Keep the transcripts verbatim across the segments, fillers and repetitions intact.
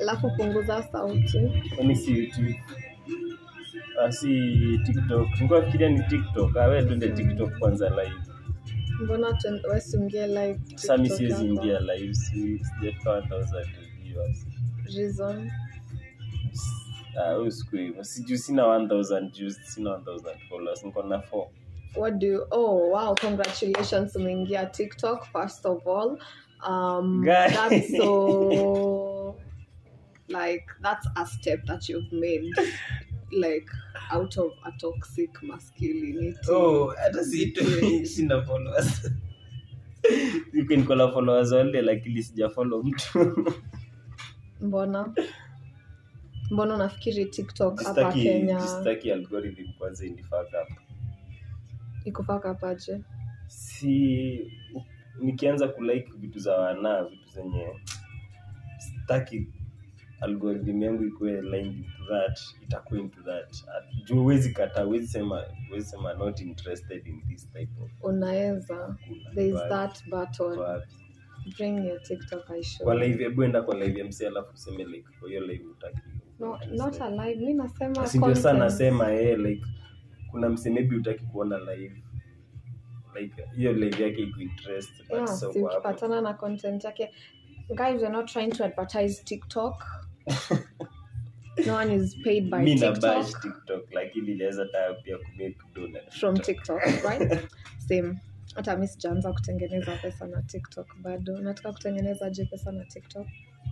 Alafu punguza sauti. Mimi si YouTube. Ah, si TikTok. Nilikuwa fikiria ni TikTok. Ah, wewe twende TikTok kwanza live. Mbona wewe usiingie live? Sasa mimi siwezi ingia live, si sijafika one thousand viewers. Reason? Ah, usikui. Sijui sina one thousand views, sina one thousand followers, niko na four. What do you, oh wow, congratulations umeingia TikTok first of all. Um Guys. That's so like that's a step that you've made like out of a toxic masculinity. Oh, hata si sina followers. You can call followers only, lakini sija follow mtu. Mbona? Mbona unafikiri TikTok hapa Kenya? Sitaki algorithm kwanza indifaka hapa. Ikufaka paje? Si nikianza kulike vitu za wana, vitu zenye sitaki algorithm yangu ikuwe aligned into that, itakuwa into that. Juu huwezi kata, huwezi sema, huwezi sema not interested in this type of. Unaweza. There is that button. But bring your TikTok I show. Kwa live hebu enda kwa live M C alafu useme like kwa hiyo live utaki. No, not a live. Mimi nasema content. Ndio sana nasema eh like kuna mse maybe utaki kuona live. Like hiyo live yake iko interest but yeah, so si kwa ukipatana na content yake. Guys, we're not trying to advertise TikTok. No one is paid by Mina TikTok. bash TikTok lakini inaweza taa pia kumake donor from TikTok, right? Same. Hata mimi sijaanza kutengeneza pesa na TikTok bado. Nataka kutengeneza je pesa na TikTok?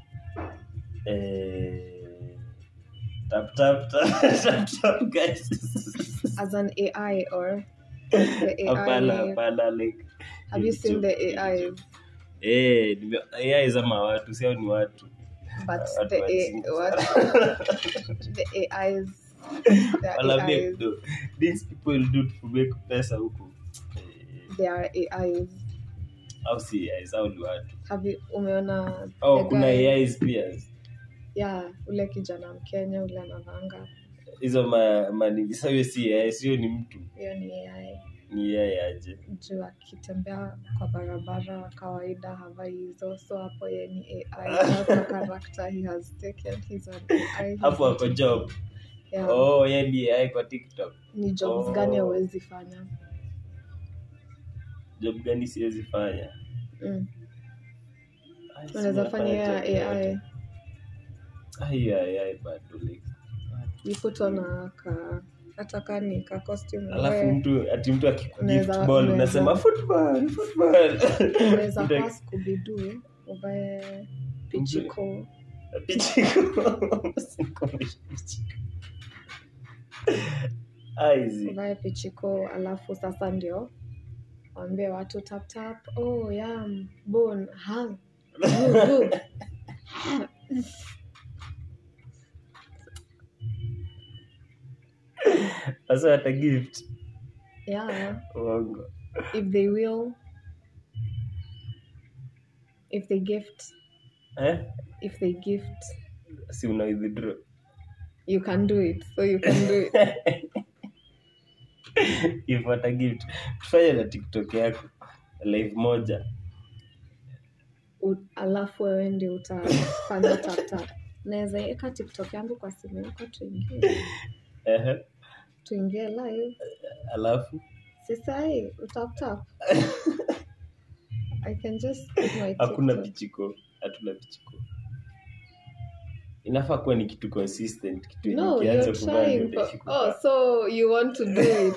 Eh tap tap tap tap, tap guys. As an A I or the A I? Hapana hapana like have you seen the A Is? Eh, A I zama watu sio ni watu. But the A what? The A Is. The A Is. These people do to make pesa huko. They are A Is. Au si A Is au ni watu. Have you umeona? Oh, kuna A Is pia. Yeah, ule kijana Mkenya ule anavanga. Hizo ma mani sio si A I, sio ni mtu. Hiyo ni A I. Ni yeye aje. Juu akitembea kwa barabara kawaida havai hizo, so hapo yeye ni A I. That's the character he has taken. He's an A I. Hapo ako job. Yeah. Oh, yeye ni A I kwa TikTok. Ni jobs oh. gani hawezi fanya? Job gani siwezi fanya? Mm. Unaweza fanya ya A I. Ai ai ai bado like. You put on a ka ataka ni ka costume. Alafu mtu ati mtu akikugift ball unasema football football. Unaweza pass kubidu uvae pichiko. Pichiko. Sikumishi pichiko. Aizi. Uvae pichiko alafu sasa ndio waambie watu tap tap. Oh yeah, bone hang. Asa ata gift. Yeah. Wango. If they will. If they gift. Eh? If they gift. Si una withdraw. You can do it. So you can do it. If ata gift. Tufanye na TikTok yako. Live moja. U, alafu wewe ndio utafanya tap tap. Naweza eka TikTok yangu kwa simu yako tuingie. Eh. Tuingie live. Alafu sasa hii utap tap. I can just put my TikTok. Hakuna pichiko, hatuna pichiko. Inafaa kuwa ni kitu consistent, kitu no, kianza kuvaa. Oh, so you want to do it.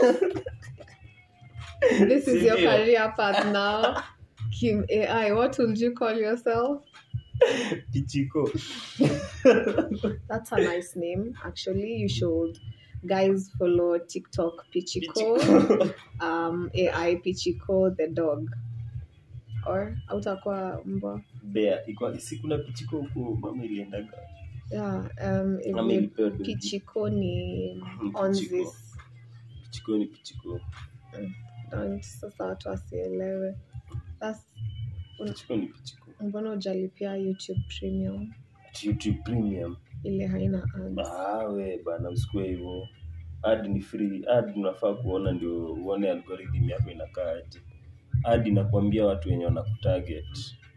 This is your career path now. Kim A I, what would you call yourself? Pichiko. That's a nice name. Actually, you should guys follow TikTok Pichiko, Pichiko. um A I Pichiko the dog. Or utakuwa mbwa. Bear, iko si kuna Pichiko huko mama iliendaga. Yeah, um if Pichiko ni on this. Pichiko ni Pichiko. Don't sasa watu wasielewe. That's Pichiko ni Pichiko. Mbona hujalipia YouTube Premium? YouTube Premium Ile haina ads. Ah we bana usikue hivyo. Ad ni free. Ad unafaa kuona ndio uone algorithm yako inakaa aje. Ad inakwambia watu wenye wanakutarget.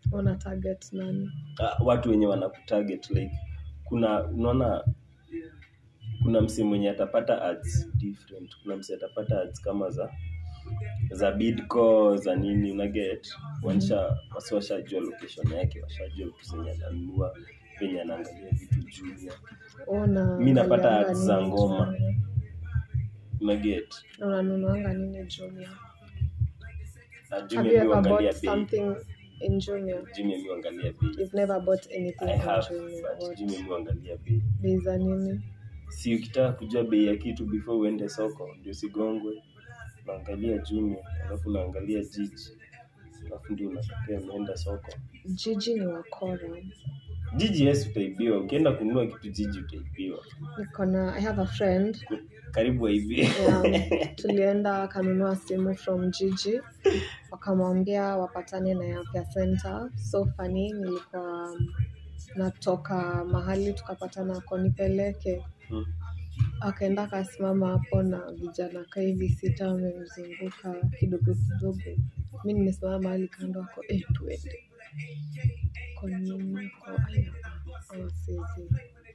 Una target nani? Uh, watu wenye wanakutarget like kuna unaona kuna msee mwenye atapata ads different, kuna msee atapata ads kama za za Bidco za nini una get wanisha wasi washajua location yake, washajua vitu zenye ananunua, venye anaangalia vitu junior. Ona Mimi napata ads za ngoma una get na unanunuanga nini junior? na Have junior you mimi ever angalia bought bei, something in junior? junior mimi angalia bei. You've never bought anything I in have, junior? but What? junior mimi angalia bei. Bei za nini? Si ukitaka kujua bei ya kitu before uende soko ndio sigongwe, naangalia junior alafu naangalia jiji alafu ndio unatokea unaenda soko. Jiji ni wakora. Jiji yes utaibiwa, ukienda kununua kitu jiji utaibiwa. Niko na I have a friend Karibu hivi. yeah, tulienda kanunua simu from Jiji, wakamwambia wapatane na Yapia Center. So funny, nilikuwa natoka mahali tukapatana kwa nipeleke. Hmm. Akaenda kasimama hapo na vijana kaa hivi sita wamemzunguka kidogo kidogo. Mimi nimesimama mahali kando wako eh tuende. Kwa nini kwa aya awasezi.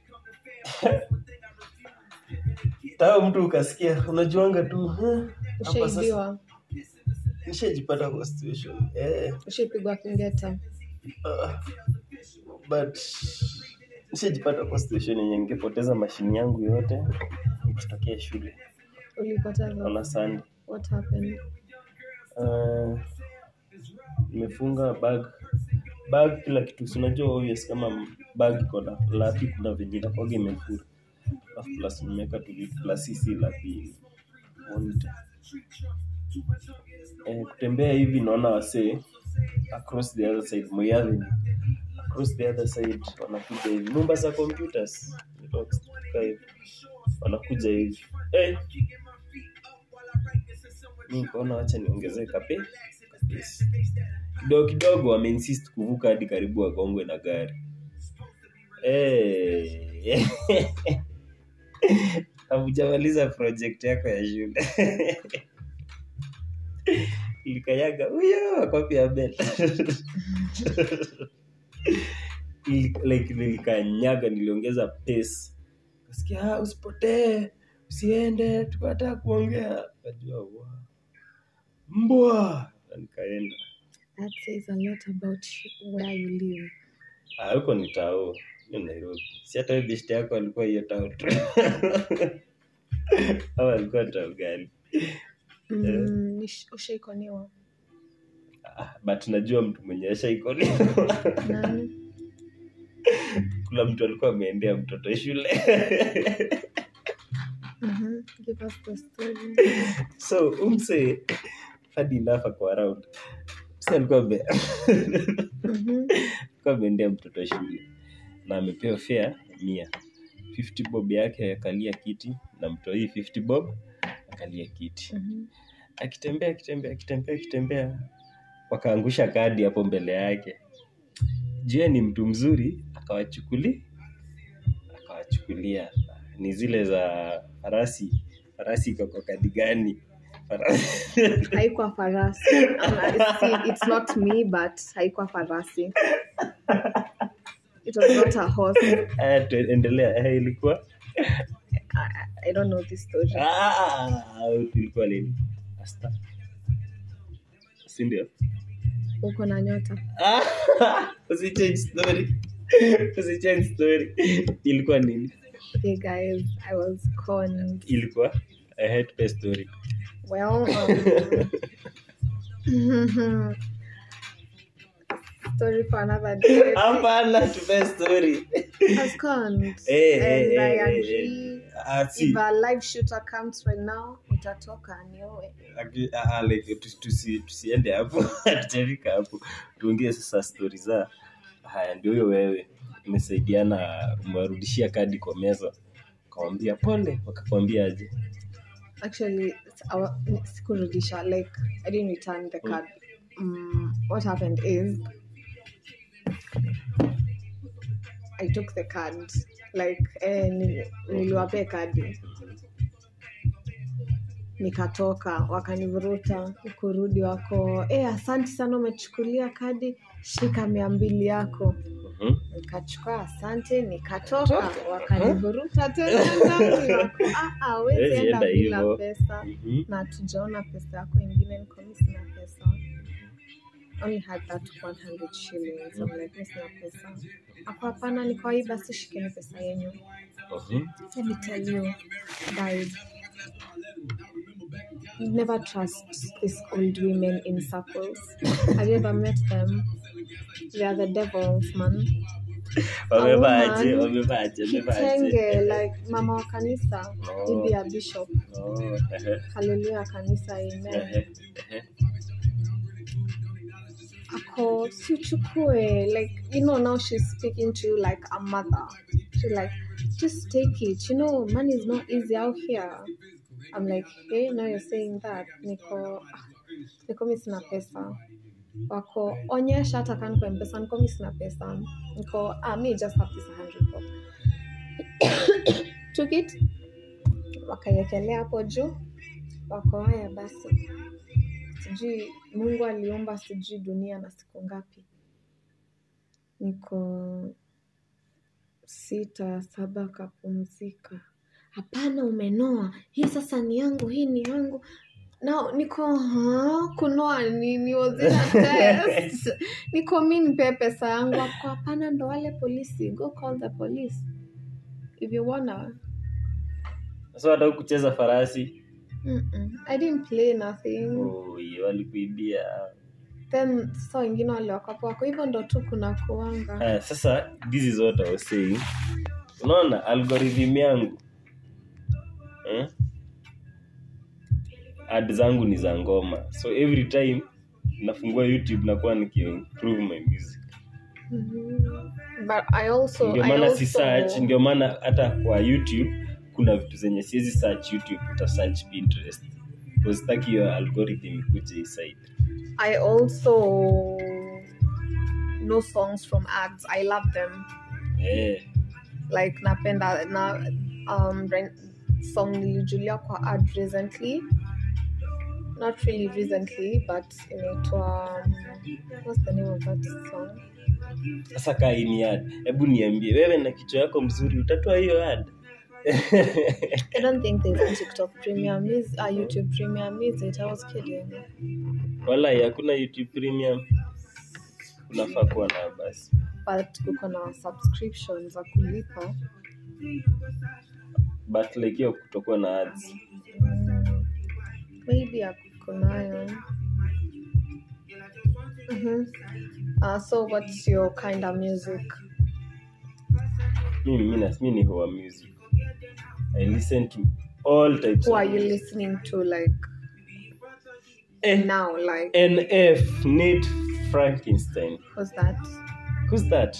Tawa mtu ukasikia unajuanga tu huh? Ushaibiwa? Nishajipata kwa situation. Eh. Ushapigwa kingeta? Uh, but nishajipata kwa situation yenye ningepoteza mashini yangu yote nikitokea shule. Ulipoteza? On a Sunday. What happened? Uh, nimefunga bag bag kila kitu. Si unajua obvious kama bag iko na lapi kuna venye inakuwa imefura. Alafu plus nimeweka tu vitu plus sisi lapi monitor. Eh, kutembea hivi naona wasee across the other side Moyale, across the other side wanakuja hivi nyumba za computers wanakuja hivi eh mimi kaona acha niongezee kape kabisa kidogo kidogo, wame insist kuvuka hadi karibu wagongwe na gari eh hamjamaliza project yako ya shule. Ilikayaga huyo kopi ya belt. Like nilikanyaga, niliongeza pace. Kasikia ah usipotee, usiende, tukataka kuongea. Najua wa mbwa nikaenda. That says a lot about where you live. Ah, huko ni tao, ni Nairobi. Si hata best yako alikuwa hiyo tao. Hawa alikuwa tao gani? Mm, yeah. Ushaikoniwa? Ah, but najua mtu mwenye ashaikoniwa. Nani? Kuna mtu alikuwa ameendea mtoto shule. Mhm. Give us the story. So, umse hadi nafa kwa around. Sasa alikuwa be. Mhm. Kwa ameendea mtoto shule. Na amepewa fare mia. fifty bob yake akalia kiti na mtoi fifty bob akalia kiti. Mhm. Akitembea akitembea akitembea akitembea wakaangusha kadi hapo mbele yake. Je, ni mtu mzuri akawachukuli akawachukulia ni zile za farasi. Farasi iko kwa kadi gani? Farasi haikuwa farasi. See, it's not me but haikuwa farasi. It was not a horse. Eh, endelea. Eh, ilikuwa I, I don't know this story. Ah, ilikuwa nini? Asta. Sindio? Uko na nyota. Usi change story. Usi change story. Ilikuwa nini? Okay guys, I was conned. Ilikuwa I had a story. Well, um, story for another day. Hapana, tupe story. I was conned. Hey, and hey, I hey, agree. Hey, hey. If a live shooter comes right now, utatoka niwe. Ah, like tusi tusiende hapo. Tutafika hapo. Tuongee sasa story za haya ndio hiyo wewe. Umesaidiana umewarudishia kadi kwa meza. Kaambia pole, wakakwambia aje? Actually, our sikurudisha, like I didn't return the card. Um, what happened is I took the card, like eh, niliwape kadi. nikatoka, wakanivuruta, kurudi wako, eh asante sana umechukulia kadi, shika mia mbili yako. Mhm. Nikachukua asante, nikatoka, wakanivuruta tena ndani wako, ah ah wewe Huwezi enda enda bila hivyo. pesa. Mhm. Na tujaona pesa yako ingine, niko mimi sina pesa. Only had that one hundred shillings. I'm like, mimi sina pesa. Hapo hapana, ni kawaida, basi shikeni pesa yenu. Mhm. Let me tell you, guys, never trust these old women in circles. Have you ever met them? They are the devils, man. Wamevaje, woman, wamevaje, wamevaje. Kitenge, like mama wa kanisa, Oh. bibi ya bishop. Oh, ehe, Hallelujah, kanisa, amen. ehe, ehe. Ako, sichukue, like, you know, now she's speaking to you like a mother. She's like, just take it. You know, money is not easy out here. I'm like, hey, now you're saying that. Niko, ah, niko mimi sina pesa. Wako, onyesha hata kama niko mpesa, niko mimi sina pesa. Niko, ah, me just have this one hundred bob. Took it. Wakayekelea hapo juu. Wako, haya basi. Sijui Mungu aliumba sijui dunia na siku ngapi. Niko sita, saba kapumzika. Hapana umenoa. Hii sasa ni yangu, hii ni yangu. Now niko ha kunoa nini wazina test. Niko mimi nipe pesa yangu. Kwa hapana ndo wale polisi. Go call the police. If you wanna. Sasa hata kucheza farasi. Mm-mm. I didn't play nothing. Oh, walikuibia. Then so wengine wale wakapo wako hivyo ndo tu kuna kuanga. Haya, sasa this is what I was saying. Unaona algorithm yangu. Eh? Ad zangu ni za ngoma. So every time nafungua YouTube nakuwa nikiimprove my music. Mm-hmm. But I also Ndio I maana also si search, ndio maana hata kwa YouTube kuna vitu zenye siwezi search YouTube, uta search Pinterest. Because sitaki hiyo algorithm ikuje side. I also know songs from ads. I love them. Eh. Like napenda na um song nilijulia kwa ad recently. Not really recently, but inaitwa um, what's the name of that song? Sasa kaa hii ni ad. Hebu niambie wewe na kichwa yako mzuri utatoa hiyo ad. I don't think there's TikTok Premium is uh, YouTube Premium is it? I was kidding. Wala hakuna YouTube Premium. Unafaa kuwa na basi. But kuko na subscriptions za kulipa. But like hiyo kutokuwa na ads. Mm, maybe kuko nayo. Mhm. Uh, so what's your kind of music? Mimi mimi mimi ni hoa music. I listen to all types. Who of are you music. listening to like Eh, now? Like N F Nate Frankenstein. who's that? Who's that?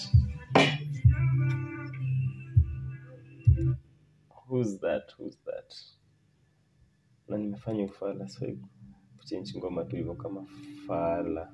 Who's that? Who's that? Na nimefanya ufala so kuchange ngoma tu hivyo kama fala.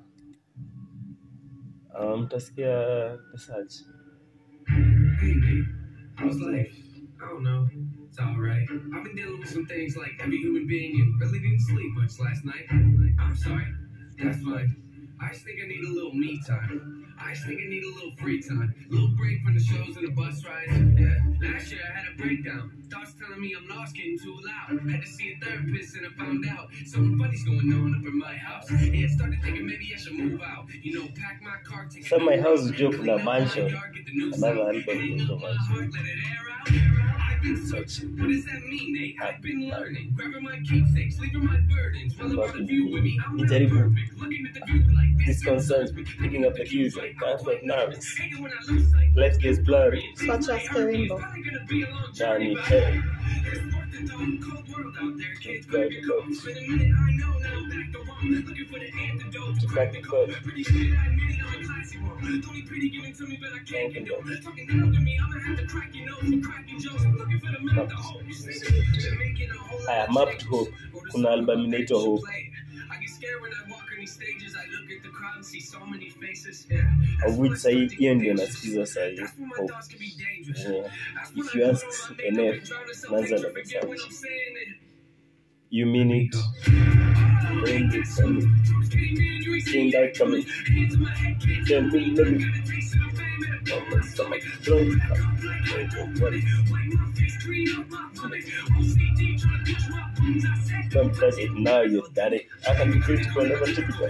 Um, mtasikia message. Hey, mate. How's life? I don't know. It's all right. I've been dealing with some things like every human being and really didn't sleep much last night. I'm sorry. That's fine. I just think I need a little me time. I just think I need a little free time. A little break from the shows and the bus rides. Yeah. Last year I had a breakdown. Thoughts telling me I'm lost, getting too loud. Had to see a therapist and I found out something funny's going on up in my house. Yeah, started thinking maybe I should move out. You know, pack my car, take So my house joke kuna mansion. Another album into mansion. I've been searching. What does that mean, Nate? I've been learning. Grabbing my keepsakes, leaving my burdens. While I'm on the view with me, I'm not perfect. Looking at the view like this. This concerns me, picking up the cues like conflict nerves. Life gets blurry. Such as Karimbo. Johnny K. To crack the code. Haya, Map to Hope. Kuna album inaitwa Hope. Of which sahi hiyo ndio nasikiza sahi Hope. Yeah. If you ask N F, naanza na message. You mean it? When you tell me, seeing that coming, tell me, let me. On my stomach, don't come. Don't worry. Don't touch it now, you done it. I can be critical, never typical.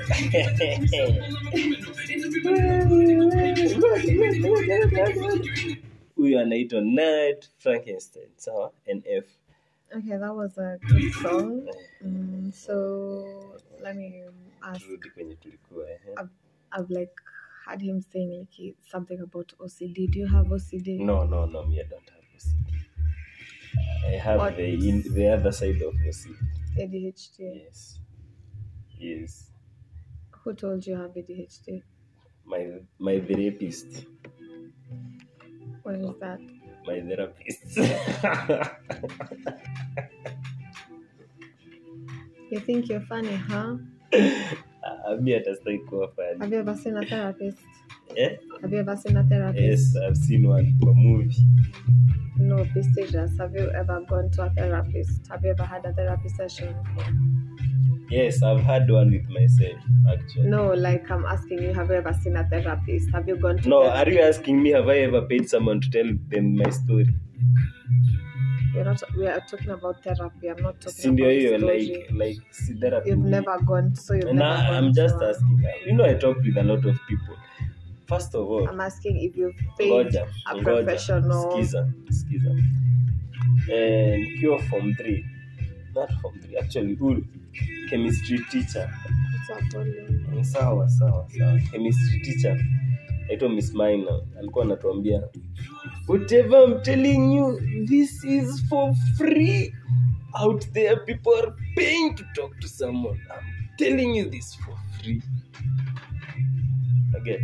Huyu anaitwa Night Frankenstein, sawa? N F. Okay, that was a good song. Mm, so let me ask. Turudi kwenye tulikuwa, eh? I've, I've like had him saying like he- something about O C D. Do you have O C D? No, no, no, me I don't have O C D. I have What? the in the other side of O C D. A D H D. Yes. Yes. Who told you you have A D H D? My my therapist. What is that? My therapist. You think you're funny, huh? Uh, me hata sitaki kuwa funny. Have you ever seen a therapist? Eh? Have you ever seen a therapist? Yes, I've seen one for movie. No, be serious. Have you ever gone to a therapist? Have you ever had a therapy session? Yes, I've had one with myself, actually. No, like I'm asking you, have you ever seen a therapist? Have you gone to No, therapy? are you asking me, have I ever paid someone to tell them my story? We're not, we are talking about therapy. I'm not talking Sindio about hiyo, story. like, like, see, therapy. You've never gone, so you've And never I, gone I'm just to a- asking. You know, I talk with a lot of people. First of all, I'm asking if you've paid ngoja, a ngoja, professional. skiza, skiza. And you're from three, not from three, actually, who chemistry teacher. What's up, Oli? Sawa, sawa, sawa. Chemistry teacher. Aitwa Miss Minor. Alikuwa anatuambia, whatever I'm telling you, this is for free. Out there, people are paying to talk to someone. I'm telling you this for free. I get.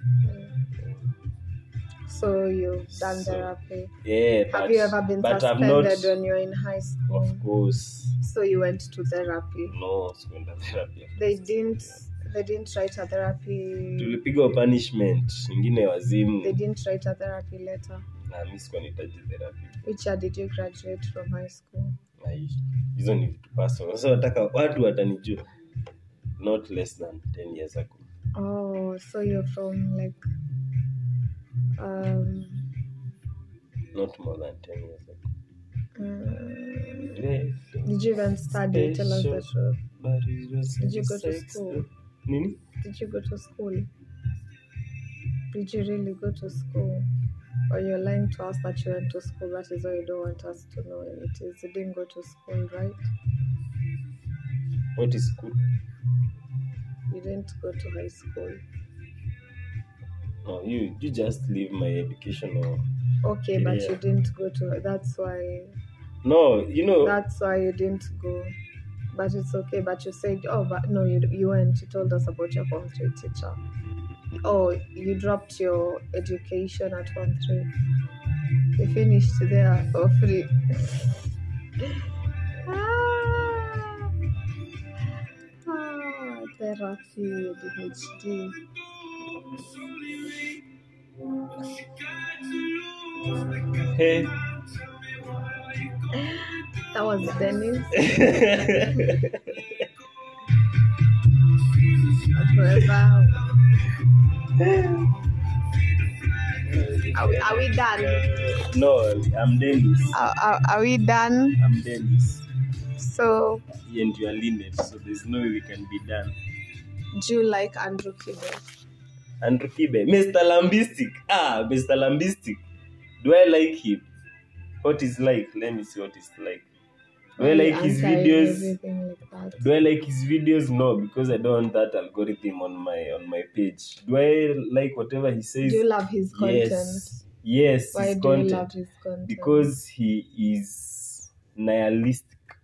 So you've done So, therapy. Yeah, Have but, you ever been but I'm suspended not, when you were in high school? of course. So you went to therapy. No, sikuenda therapy. They didn't. They didn't write a therapy. Tulipigwa punishment ingine wazimu. They didn't write a therapy letter. Na mimi sikuwa nahitaji therapy. Which year did you graduate from high school? Ai, hizo ni vitu personal. Sasa nataka watu watanijua. Not less than ten years ago. Oh, so you're from like um Not more than ten years ago. mm, Very did you even study? Tell us the special, truth. but it was Did you go to sex- school? Nini? Did you go to school? Did you really go to school? Or you're lying to us that you went to school? That is why you don't want us to know it is. You didn't go to school, right? What is school? You didn't go to high school. No, you you just leave my educational. Okay, but Yeah. you didn't go to. That's why. No, you know. That's why you didn't go. But it's okay. But you said, oh, but no, you you went. You told us about your form three teacher. Oh, you dropped your education at form three. You finished there for free. ah, ah, therapy, D H D. Hey. That was Dennis. Forever. Are we, are we done? No, I'm Dennis. Are, are, are we done? I'm Dennis. So, And you are Lynette, so there's no way we can be done. do you like Andrew Kibe? Andrew Kibe. Mister Lambistic. Ah, Mister Lambistic. Do I like him? What is like? Let me see what it's like. Do I like his Answering videos? everything like that. Do I like his videos? No, because I don't want that algorithm on my on my page. Do I like whatever he says? Do you love his content? Yes. Yes, Why his do content. you love his content? Because he is nihilistic.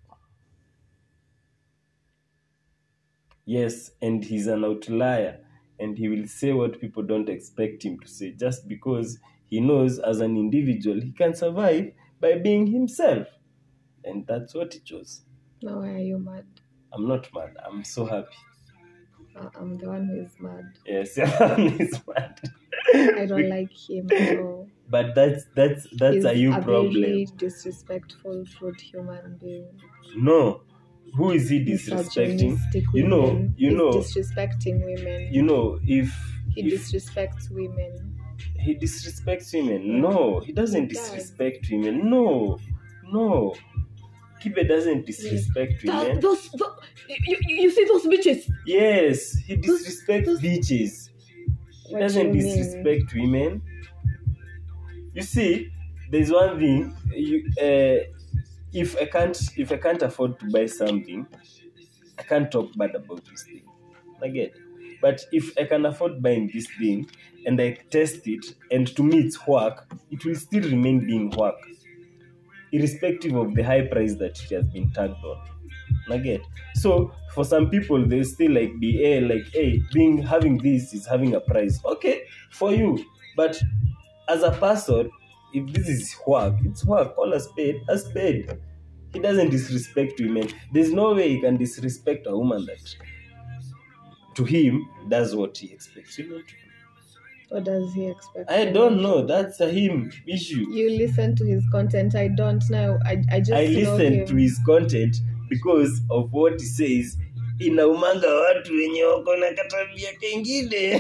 Yes, and he's an outlier. And he will say what people don't expect him to say just because he knows as an individual he can survive by being himself. And that's what he chose. Now why are you mad? I'm not mad. I'm so happy. Uh, I'm the one who is mad. Yes, he's mad. I don't like him at all. But that's that's that's He's a you a problem. very disrespectful, rude human being. No, who is he disrespecting? Misogynistic You know, women. you He's know, disrespecting women. you know, if He if disrespects women. he disrespects women, no, he doesn't He does. disrespect women. No, no, Kibe doesn't disrespect That, women. those, those you, you, you see those bitches. Yes, he Those- disrespects those- bitches. He What doesn't do you mean? disrespect women. You see, there's one thing. You, uh, if I can't, if I can't afford to buy something, I can't talk bad about this thing. I get. But if I can afford buying this thing and I test it, and to me it's work, it will still remain being work, irrespective of the high price that it has been tagged on. I get. So for some people, they still like be eh, like, hey, being having this is having a price. Okay, for you. But as a person, if this is work, it's work. All a spade, a spade. He doesn't disrespect women. There's no way he can disrespect a woman that, to him, does what he expects women to do. What does he expect? I don't know. That's a him issue. You listen to his content. I don't know. I, I just I know listen him. to his content because of what he says. Inaumanga watu wenye wako na katabia kengine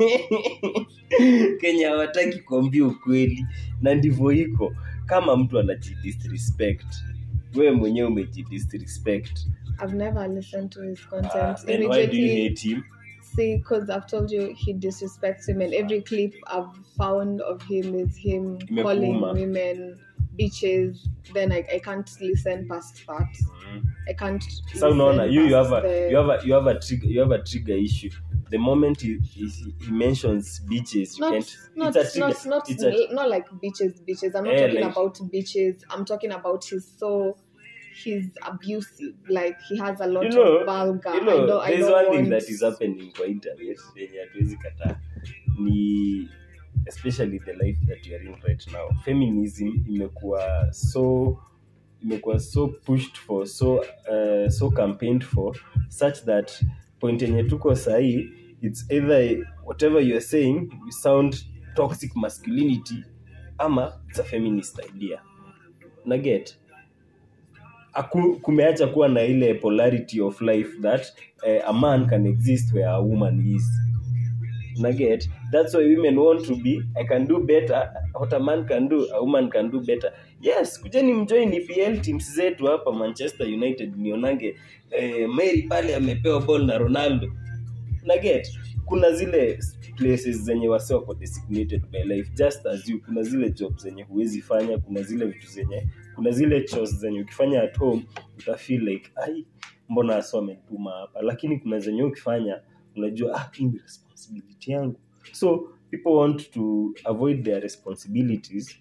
Kenya hawataki kuambia ukweli, na ndivyo iko. Kama mtu anajidisrespect, wewe mwenyewe umejidisrespect. I've never listened to his content. Ah, then why do you Immediately- hate him? See, because I've told you he disrespects women. Every clip I've found of him is him Imekuuma. calling women bitches. Then I, I can't listen past that. I can't. So listen unaona, you you have past a the- you have a you have a trigger you have a trigger issue. The moment he he, he mentions bitches, you Not, can't. not, it's a trigger. not, not, it's a, not like bitches, bitches. I'm not Eh, talking like- about bitches. I'm talking about his so. He's abusive. Like he has a lot You know- of vulgar. you know, I don't, I there's don't one want... thing that is happening kwa internet yenye hatuwezi kataa ni especially the life that you are in right now. Feminism imekuwa so imekuwa so pushed for, so uh, so campaigned for, such that point yenye tuko sahi, it's either whatever you are saying you sound toxic masculinity ama it's a feminist idea. Na get Aku, kumeacha kuwa na ile polarity of life that uh, a man can exist where a woman is. Na get, that's why women want to be, I can do better what a man can do, a woman can do better. Yes, kujeni mjoin E P L teams zetu hapa Manchester United, nionange eh, Mary pale amepewa ball na Ronaldo. Na get, kuna zile places zenye wase wako designated by life, just as you, kuna zile jobs zenye huwezi fanya, kuna zile vitu zenye, kuna zile chores zenye ukifanya at home uta feel like ai, mbona aso ametuma hapa, lakini kuna zenye ukifanya unajua ah, hii ni responsibility yangu. So people want to avoid their responsibilities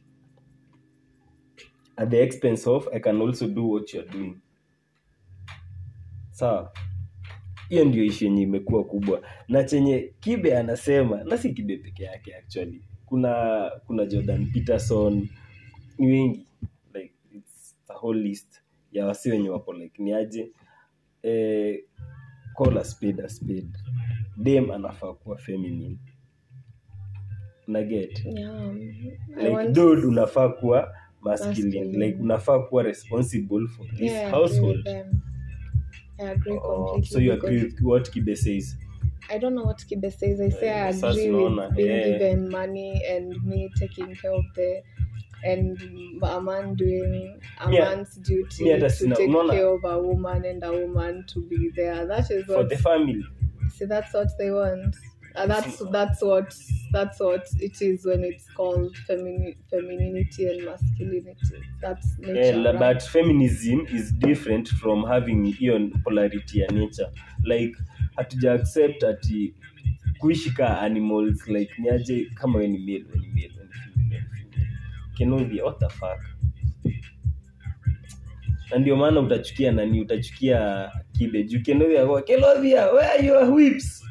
at the expense of I can also do what you're doing. Sawa. Hiyo ndio issue yenye imekuwa kubwa. Na chenye Kibe anasema, na si Kibe peke yake actually. Kuna kuna Jordan Peterson, ni wengi, like it's a whole list ya wasi wenye wapo like ni aje eh, call a spade a spade. Dem anafaa kuwa feminine. Na get. Yeah, I Like want- dude unafaa kuwa masculine. Masculine. Like unafaa kuwa responsible for this Yeah, I agree household. with them. I agree Oh, completely. so you because agree with what Kibe says? I don't know what Kibe says. I say I Eh, sasa agree unaona, with being eh. given money and me taking care of the and a man doing a Me- man's duty me hata to sina- take unaona? care of a woman and a woman to be there. That is For what the family. see. That's what they want. Uh, that's that's what that's what it is when it's called femini- femininity and masculinity. That's nature. Eh, la- right? but feminism is different from having hiyo polarity ya nature. Like hatuja accept ati kuishi ka animals, like niaje kama we ni male, we ni male, we ni female, we ni female. Kenovia, what the fuck? Na ndio maana utachukia nani, utachukia Kibe juu Kenovia kwa Kenovia, where are your whips?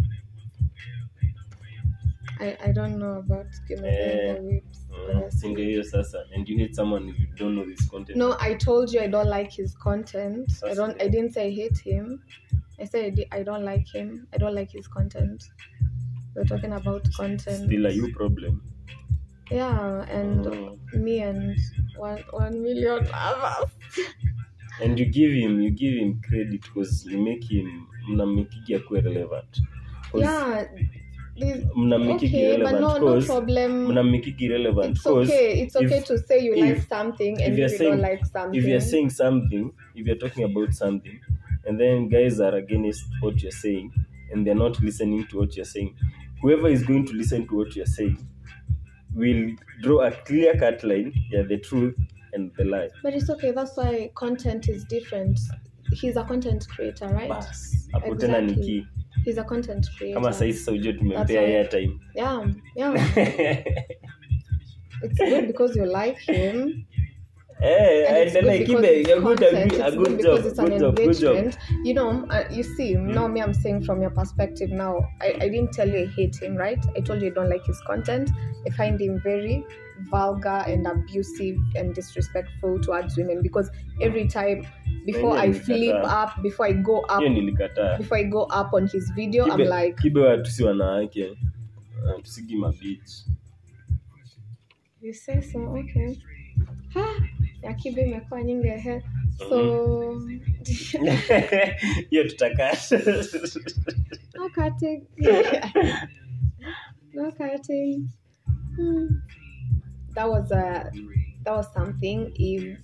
I, I don't know about Eh, Kibe whips. Mm, si ndio hiyo sasa, and you hate someone if you don't know this content. No, I told you I don't like his content. I That's don't. I didn't say I hate him. I said I, di- I don't like him. I don't like his content. We're talking about content. Still a you problem. Yeah, and Mm. me and one one million others. and you give him you give him credit because you make him mnamikigi akuwe relevant. Yeah. This, Mnamikigi okay, but relevant no, no because problem. mnamikigi relevant It's because okay. It's okay if- to say you if- like something and if if you're you saying don't like something. if you're saying something, if you're talking about something, and then guys are against what you're saying, and they're not listening to what you're saying, whoever is going to listen to what you're saying will draw a clear cut line, yeah, the truth and the lie. But it's okay. That's why content is different. He's a content creator, right? Bas, hapo tena ni Exactly. key. He's a content creator. Kama sasa sasa ujue tumempea That's why- airtime. Yeah, yeah. It's good because you like him. Eh, And it's and good like because Kibe, it's a good content. a It's good good job, because it's an good job, good job. engagement. You know, uh, you see, now me, I'm saying from your perspective now, I, I didn't tell you I hate him, right? I told you I don't like his content. I find him very vulgar and abusive and disrespectful towards women because every time, before I Mwenyewe flip nilikataa. up, before I go up, Hiyo nilikataa. before I go up on his video, I'm Kibe, like, Kibe watu si wanawake. Uh, tusigi mabitch. you say so, okay. Ha, ya Kibe imekuwa nyingi ehe. So, Hiyo tutakata. no cutting. No cutting. Hmm. That was a that was something. If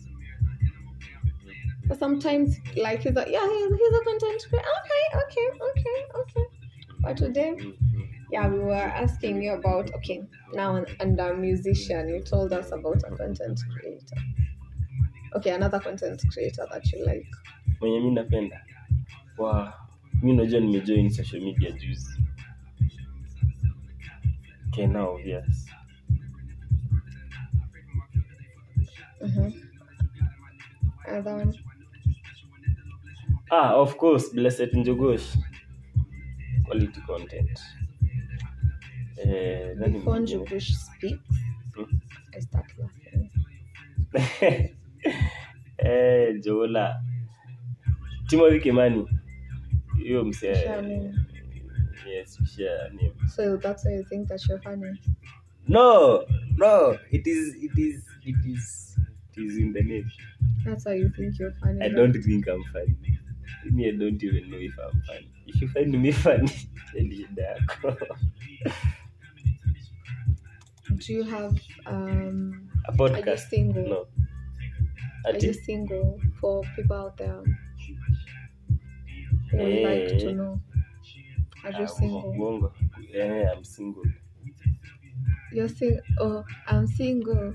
but sometimes like he's a yeah he's, he's a content creator. Okay, okay, okay, okay. But today, yeah, we were asking you about okay now and a musician. You told us about a content creator. Okay, another content creator that you like. Mwenye mimi napenda. Wow. Mimi najua nimejoin social media juzi. Okay, now, yes. Mm-hmm. Other one. Ah, of course, Blessed Njogosh. Quality content. Eh, nani Before mwingine? Njugush speaks, Hmm? I start laughing. eh, Jola. Timothy Kimani. Hiyo mse. Share name. Yes, share name. So that's why you think that you're funny. No, no, it is, it is, it is, it is in the name. That's why you think you're funny. I right? don't think I'm funny. Me, I don't even know if I'm funny. If you find me funny, then you dark. Do you have um? A Are you podcast? single? No. Are Ati? you single? For people out there who would like Eh. to know, are you Ah, single? Bongo. Yeah, I'm single. You're single. Oh, I'm single.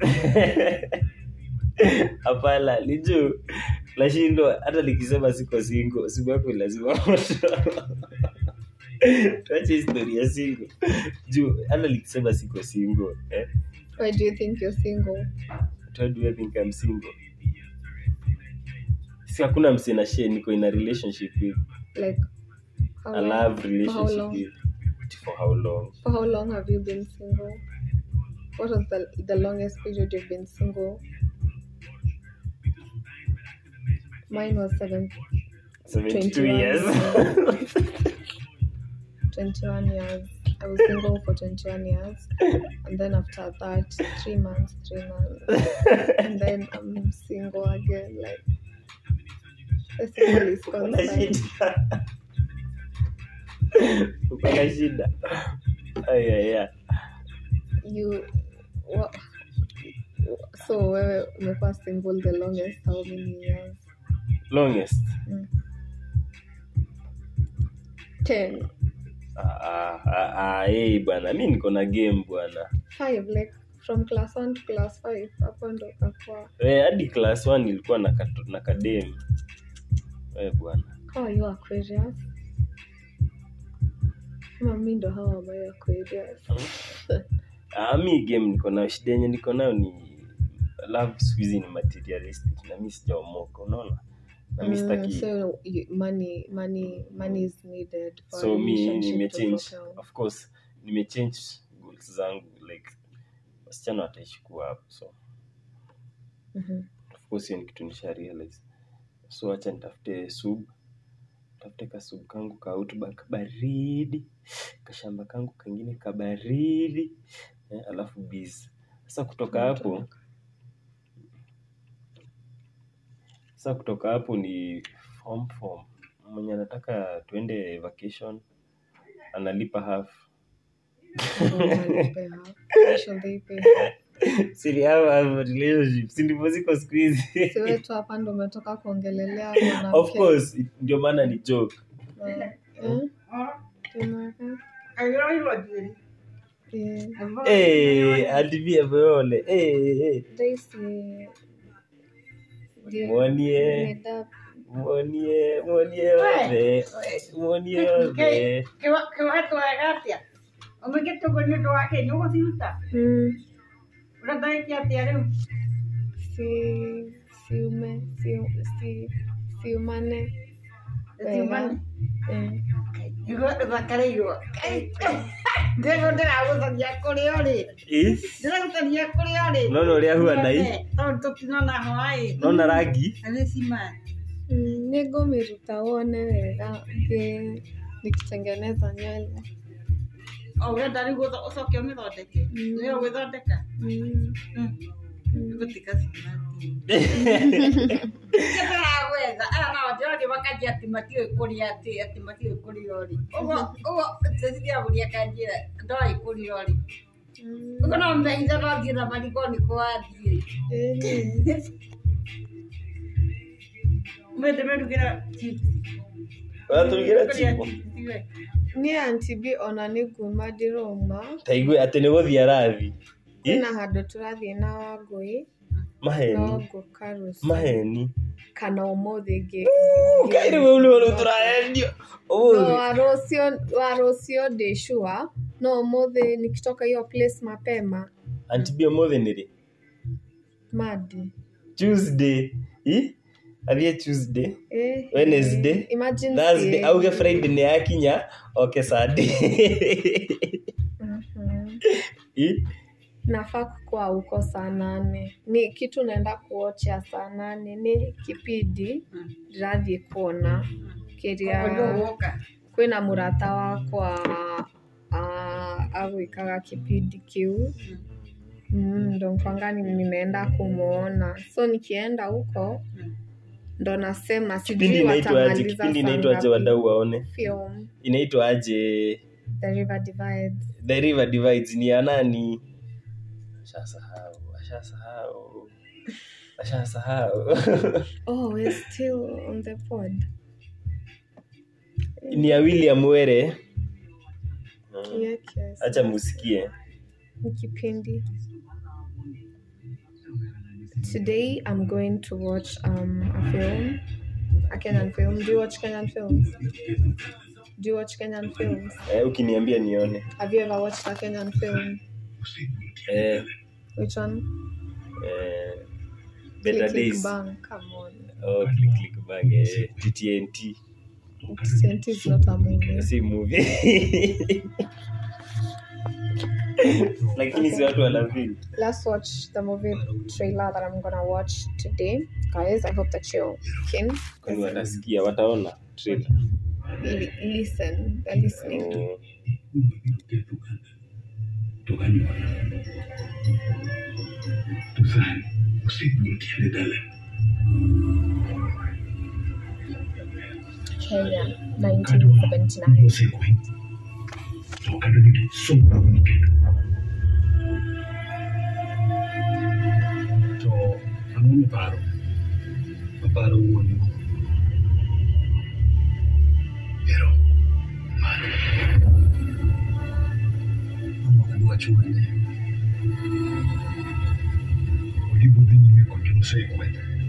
Hapana, liju nashindwa hata nikisema siko single, simu yako lazima moto. Tuache historia single. Juu hata nikisema siko single, eh? Why do you think you're single? Why do you think I'm single? Si hakuna mse na share niko in a relationship with. Like how A long? love For how relationship long? with. For how long? For how long have you been single? What was the the longest period you've been single? Mine was seven, seventy-two twenty-one years. twenty-one years. I was single for twenty-one years, and then after that, three months, three months, and then I'm single again. Like the single is Kuna constant. shida. Kuna shida. Ay, ay, ay. You, what? So wewe umekuwa single the longest how many years? Longest. Mm. Ten. Ah, ah, ah, ah, hey, bwana. Mi niko na game bwana. Five, like from class one to class five. Hapo ndo kakua. Eh, hadi class one nilikuwa na kato, na kadem. Eh, bwana. How are you Aquarius? Kama mi ndo hawa ambayo Aquarius. Ah, mi game niko nayo, shida yenye niko nayo ni love squeezing ni materialistic na mi sijaomoka, unaona? Na mi Mm, sitaki. so you, money, money, money is needed for So a mi relationship nimechange, to fulfill. of course nimechange goals zangu, like wasichana wataishi kuwa hapo, so Mhm. of course hiyo ni kitu nisha realize. So acha nitafute sub, tafute ka sub kangu ka outback baridi, kashamba kangu kangine kabaridi, eh, alafu biz. Sasa kutoka hapo Sasa kutoka hapo ni form form. Mwenye anataka tuende vacation analipa half. Should they pay? Siri hawa relationship. Si ndivyo ziko siku hizi. Si wewe tu hapa ndo umetoka kuongelelea mwanamke. Of course, ndio maana ni joke. Eh? Tunaka. Eh. Eh, adivia vole. Eh eh. Daisy. Monie. Nida. Monie, monie ove. Monie ove. Kiwa kiwa tu agatia. Umegeto kwenye ndo wake nyuko siuta. Mm. Unadai kiatia leo. Si si ume si si si umane. Si umane. Eh. Yuko bakare yuko. Ndego ndera gutharia kuri ori. Eh? Ndera gutharia kuri ori. No no ria huwa nai. Tonto kinona hoi. No na rangi. Amesima. Nigomiruta wone wega ngi nikitengeneza nywele. Oh, urenda rĩu ũcoke ũmĩthondeke nĩ ũgũthondeka gũtika simati ara nao ndĩrona makanjia atĩ matiũĩ kũrĩa atĩ atĩ matiũĩ kũrĩa ũrĩ ũguo ũguo cecilia kanjĩra ndoĩ kũrĩa ũrĩ ũguo no mbeitha no thiĩ na marigũ nĩ kwathiĩ mwende merugĩra chips Watũrugĩra chipo. Ni antibi ona niguma ndiroma Taigwe ati ni guthia rathi. Ina handu turathie na Wangui. Maheni. No Carlos. Maheni. Kana umuthi ngi. Kairi we ule ule turaendio. No warocio warocio de sure. No umuthi nikitoka hiyo place mapema. Antibi umuthi niri. Madi. Tuesday. Eh? Avia Tuesday, eh, Wednesday, imagine Thursday, auge Friday ni akinya, okay Saturday. Mhm. Eh? Nafaa kukua uko saa nane. Ni kitu naenda kuocha saa nane ni kipindi radhi kuona kiria kwina murata wakwa a agwikaga kipindi kiu. Mm, ndo mpangani nimeenda kumuona. So nikienda huko ndo nasema sijui watamaliza. Kipindi inaitwa aje wadau waone? Film. Inaitwa aje? The River Divides. The River Divides ni ya nani? Ashasahau, ashasahau. Ashasahau. Oh, we're still on the pod. Ni ya William Were. Mm. Yes, yes. Acha musikie. Kipindi. Today I'm going to watch um a film, a Kenyan film. Do you watch Kenyan films? Do you watch Kenyan films? Eh, ukiniambia nione. Have you ever watched a Kenyan film? Eh. Which one? Eh. Better Click, Days. Click Bang, come on. Oh, Click Click Bang. Eh, T T N T. T N T is not a movie. Si movie. Lakini si watu wanafeel. Let's watch the movie trailer that I'm gonna watch today. Guys, I hope that you're keen. Kwani watasikia, wataona trailer. L- listen, they're listening. Oh. Kenya, nineteen seventy-nine. To ang'o miparo? Aparo wuon pero mano mama kadwa chunye olibo dhi nyime kod osekwe.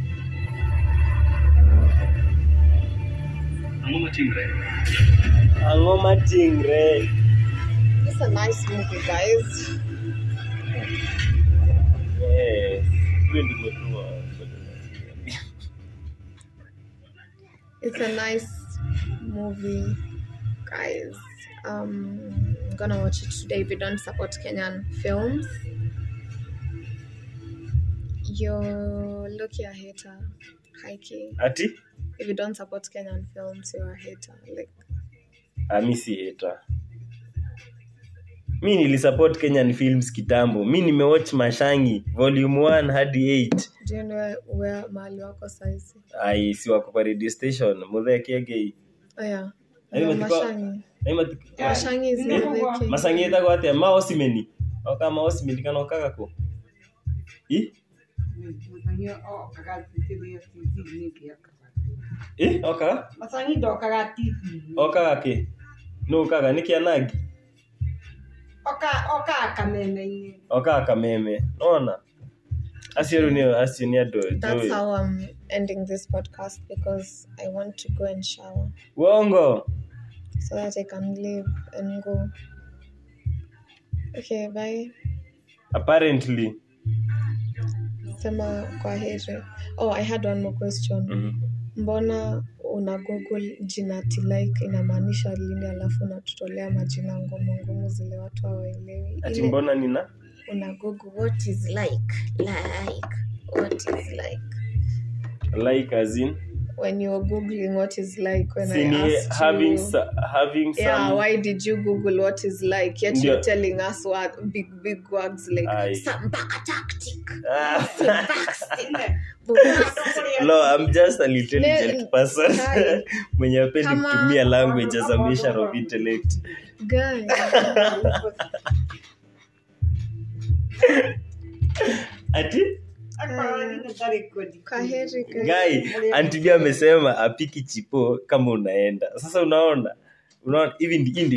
Ang'o matimre? Ang'o matimre? It's a nice movie, guys. Yes. Really good one. It's a nice movie, guys. Um, I'm gonna watch it today. If you don't support Kenyan films, you're lucky a hater. Hikey. Ati? If you don't support Kenyan films, you're a hater. Like, Ami si hater. Mi nilisupport Kenyan films kitambo. Mi nimewatch Mashangi volume one hadi eight. do you know where mahali wako saizi? Ai si wako kwa radio station Mutheke gei. Aya. Ai Ndio matiko. Mashangi. Ai matiko. Mashangi is Mutheke. Masangi eta kwa ate ma osimeni. Oka ma osimeni kana okaka ko. I? Eh oka? Masangi ndokaga T V. Oka ke. No kaga niki anagi. Oka oka kameme-inĩ. Oka kameme. Naona? Asiru ni asiru ni ado. That's how I'm ending this podcast because I want to go and shower Wongo. so that I can leave and go. Okay, bye. Apparently. Sema kwa heri. Oh, I had one more question. Mhm. Mbona una Google jina T-like inamaanisha lini alafu unatutolea majina ngumu ngumu zile watu hawaelewi? Ati Ile mbona nina? una Google what is like? Like. What is like? Like as in When you're Googling what is like when Sini I asked having you. sa- having some Yeah, why did you Google what is like? Yet Ndio. you're telling us what big big words like Aye. sambaka tactic. Ah. Bombastic. No, I'm just an intelligent Ne- person. Kai. Mwenye hapendi Kama- kutumia language as a measure of intellect. Guy. Ati? Kwa heri guy. Guy, Auntie amesema apiki chipo kama unaenda. Sasa unaona? Unaona hivi ndi